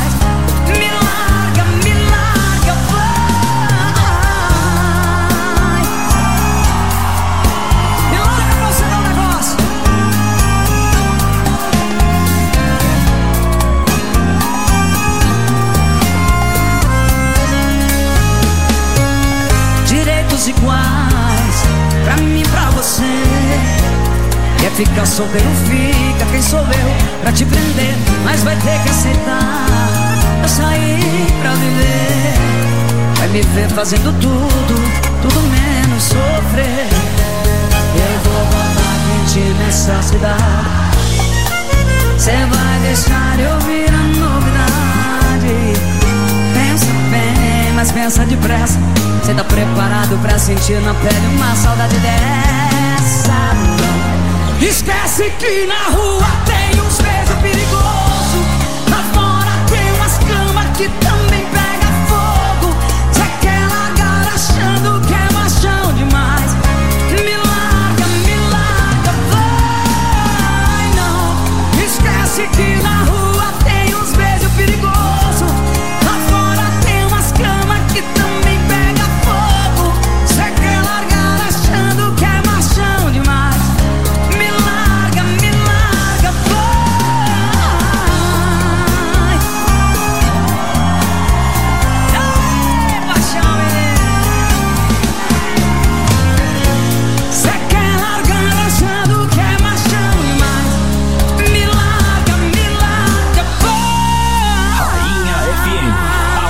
Iguais, pra mim e pra você. Quer ficar solteiro, fica. Quem sou eu pra te prender, mas vai ter que aceitar. Eu saí pra viver. Vai me ver fazendo tudo menos sofrer. Eu vou botar quente nessa cidade. Cê vai deixar eu ouvir a novidade. Pensa bem, mas pensa depressa. Cê tá preparado pra sentir na pele uma saudade dessa? Esquece que na rua tem uns beijos perigosos. Lá fora tem umas camas que também pega fogo. Cê quer largar achando que é machão demais. Me larga, vai não. Esquece que na rua tem uns beijos perigosos. Lá fora tem umas camas que também pega fogo. Cê quer largar achando que é machão demais. Me larga, vai. Ei, paixão, cê quer largar achando que é machão demais. Me larga, vai. Rainha FM,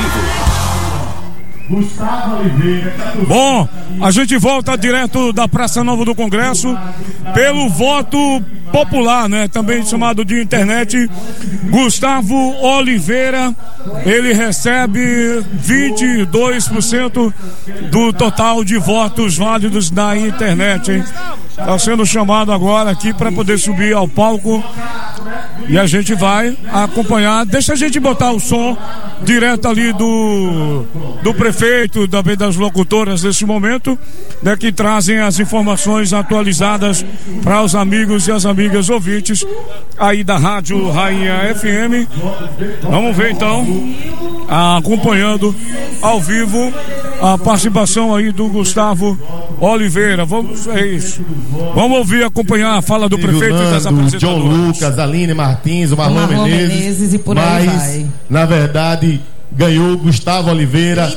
ao vivo. Gustavo Oliveira. Bom, a gente volta direto da Praça Nova do Congresso pelo voto popular, né? Também chamado de internet. Gustavo Oliveira, ele recebe 22% do total de votos válidos na internet, hein? Está sendo chamado agora aqui para poder subir ao palco e a gente vai acompanhar. Deixa a gente botar o som direto ali do prefeito, também das locutoras nesse momento, né, que trazem as informações atualizadas para os amigos e as amigas ouvintes aí da Rádio Rainha FM. Vamos ver então, acompanhando ao vivo a participação aí do Gustavo Oliveira. Vamos ouvir, acompanhar a fala do prefeito e das apresentadoras. John Lucas, Aline Martins, o Marlon Menezes e por aí vai. Na verdade, ganhou Gustavo Oliveira,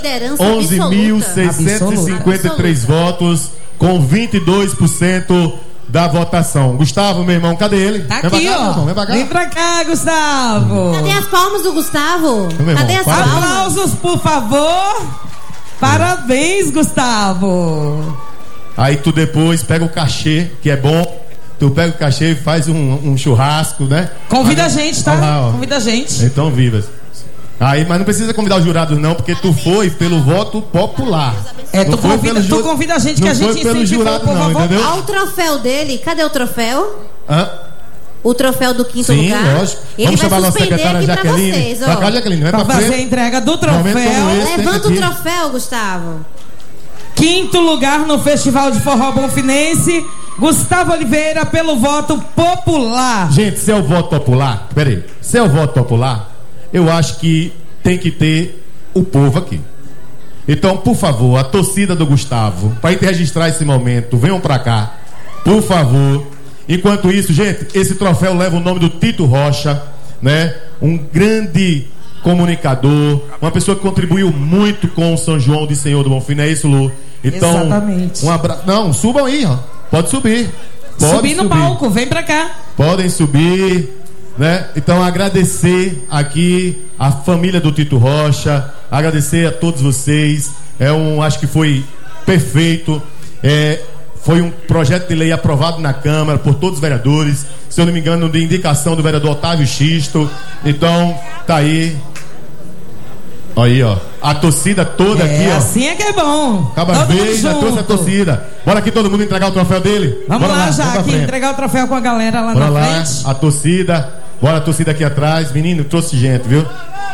11.653 votos, com 22% da votação. Gustavo, meu irmão, cadê ele? Tá aqui, ó. Vem pra cá, Gustavo. Cadê as palmas do Gustavo? Cadê as palmas? Aplausos, por favor. Parabéns, Gustavo. Aí tu depois pega o cachê, que é bom. Tu pega o cachê e faz um churrasco, né? Convida a gente, tá? Convida a gente. Então, vivas. Aí, mas não precisa convidar os jurados, não, porque tu foi pelo voto popular. Tu convida a gente, que a gente incentiva o povo a votar. Olha o troféu dele. Cadê o troféu? O troféu do quinto Sim, lugar. Lógico. Ele Vamos chamar a nossa secretária Jaqueline. Vocês, pra cá, Jaqueline, vai pra fazer frente. a entrega do troféu. Levanta o troféu, Gustavo. Quinto lugar no Festival de Forró Bonfinense, Gustavo Oliveira, pelo voto popular. Gente, se é o voto popular, peraí, se é o voto popular, eu acho que tem que ter o povo aqui. Então, por favor, a torcida do Gustavo, pra gente registrar esse momento, venham pra cá, por favor. Enquanto isso, gente, esse troféu leva o nome do Tito Rocha, né? Um grande comunicador, uma pessoa que contribuiu muito com o São João de Senhor do Bonfim, não é isso, Lu? Então, exatamente. Um abraço. Não, subam aí, ó. Pode subir. Subir no palco, vem pra cá. Podem subir, né? Então, agradecer aqui a família do Tito Rocha, agradecer a todos vocês. Acho que foi perfeito. Foi um projeto de lei aprovado na Câmara por todos os vereadores, se eu não me engano, de indicação do vereador Otávio Xisto. Então, tá aí. Aí, ó. A torcida toda aqui, ó. Assim é que é bom. Acaba vez, já trouxe a torcida. Bora aqui todo mundo entregar o troféu dele? Vamos Bora lá, Jaque, entregar o troféu com a galera lá Bora na lá, frente. a torcida. Bora a torcida aqui atrás. Menino, trouxe gente, viu?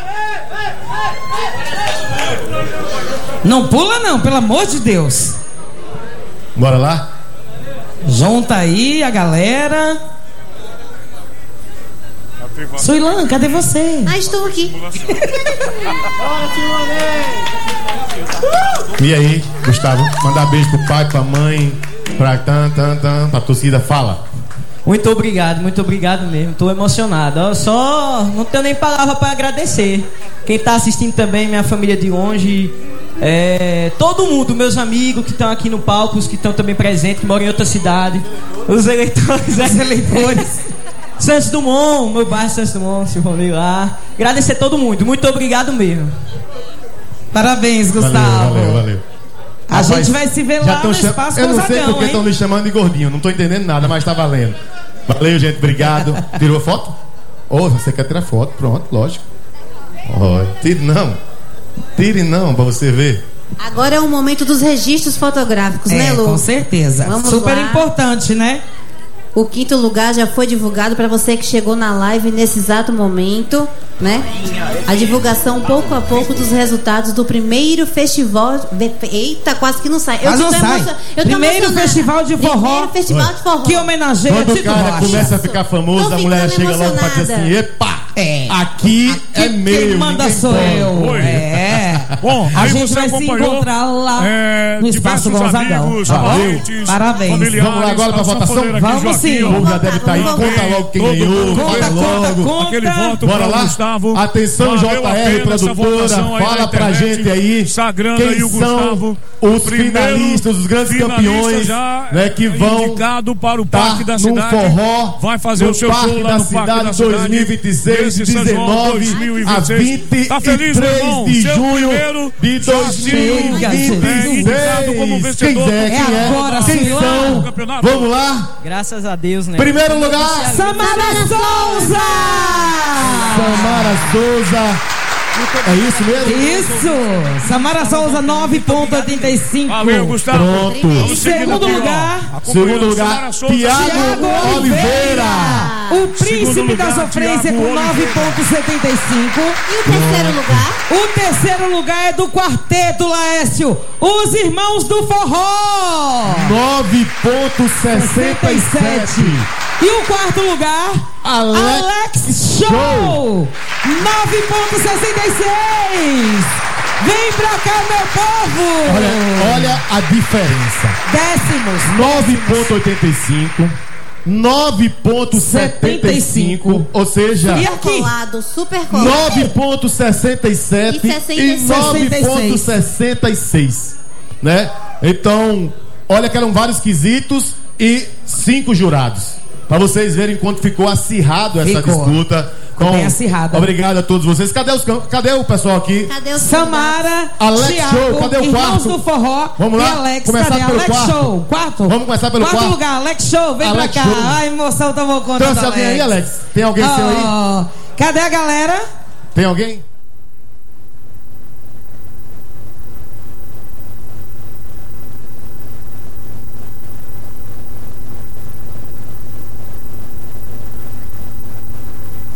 Não pula não, pelo amor de Deus. Bora lá? Junta aí a galera. Suilan, cadê você? Estou aqui. E aí, Gustavo? Mandar beijo pro pai, pra mãe, pra torcida. Fala. Muito obrigado mesmo. Tô emocionado. Eu só não tenho nem palavra para agradecer. Quem tá assistindo também, minha família de longe. Todo mundo, meus amigos que estão aqui no palco, os que estão também presentes, que moram em outra cidade, os eleitores, Santos Dumont, meu bairro Santos Dumont, se for lá. Agradecer a todo mundo, muito obrigado mesmo. Parabéns, Gustavo. Valeu. A gente vai se ver lá no Espaço Eu não sei Gonzagão, porque estão me chamando de gordinho, não tô entendendo nada, mas tá valendo. Valeu, gente, obrigado. Tirou a foto? Você quer tirar foto? Pronto, lógico. Tire não, pra você ver. Agora é o momento dos registros fotográficos, né, Lu? Com certeza. Vamos super lá. Importante, né? O 5º lugar já foi divulgado para você que chegou na live nesse exato momento, né? A divulgação pouco a pouco dos resultados do primeiro festival. Eita, quase que não sai. Mas não sai. Primeiro festival de forró. Primeiro festival de forró. Que homenageia Quando o Tito cara Rocha. começa a ficar famoso, a mulher chega logo pra dizer assim: epa! Aqui é meu. Quem manda sou eu. Bom, a gente vai se encontrar lá no Espaço Gonzagão. Parabéns. Vamos lá agora pra votação? Vamos sim. O povo já deve estar aí. Conta logo quem ganhou. Fala logo. Aquele voto Bora para lá. Gustavo. Atenção, JR, produtora. Fala pra gente aí quem são os finalistas, os grandes campeões, né, que vão indicado para o Parque da no Cidade. forró. Vai fazer o seu show lá no Parque da Cidade 2026, de 19 a 23 de junho de 2026. Quem são? Vamos lá? Graças a Deus, né? Primeiro lugar, Samara Souza! Samara Souza. É isso mesmo? Isso! Samara Souza, 9,85. Valeu, Gustavo. Pronto. Segundo lugar, Tiago Oliveira. O príncipe da sofrência com 9,75. E o terceiro lugar? O terceiro lugar é do Quarteto Laércio, os Irmãos do Forró. 9,67. E o quarto lugar, Alex Show, 9,66. Vem pra cá, meu povo. Olha a diferença. Décimos. 9,85. 9,75, ou seja, super colado, 9,67 e 9,66, né? Então, olha que eram vários quesitos e 5 jurados. Para vocês verem quanto ficou acirrado essa disputa. Ficou bem acirrada. Obrigado a todos vocês. Cadê o pessoal aqui? Cadê o Samara, Alex Thiago, Show, cadê o Irmãos quarto? do Forró. Vamos lá, e Alex, começar cadê? pelo Alex quarto. Show, quarto. Vamos começar pelo quarto lugar, Alex Show, vem Alex pra cá. Show. A emoção tomou conta Trouxe do alguém Alex. aí, Alex? Tem alguém seu aí? Cadê a galera? Tem alguém?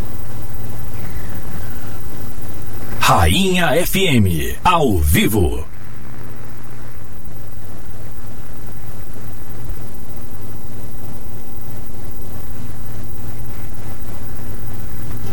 Rainha FM, ao vivo.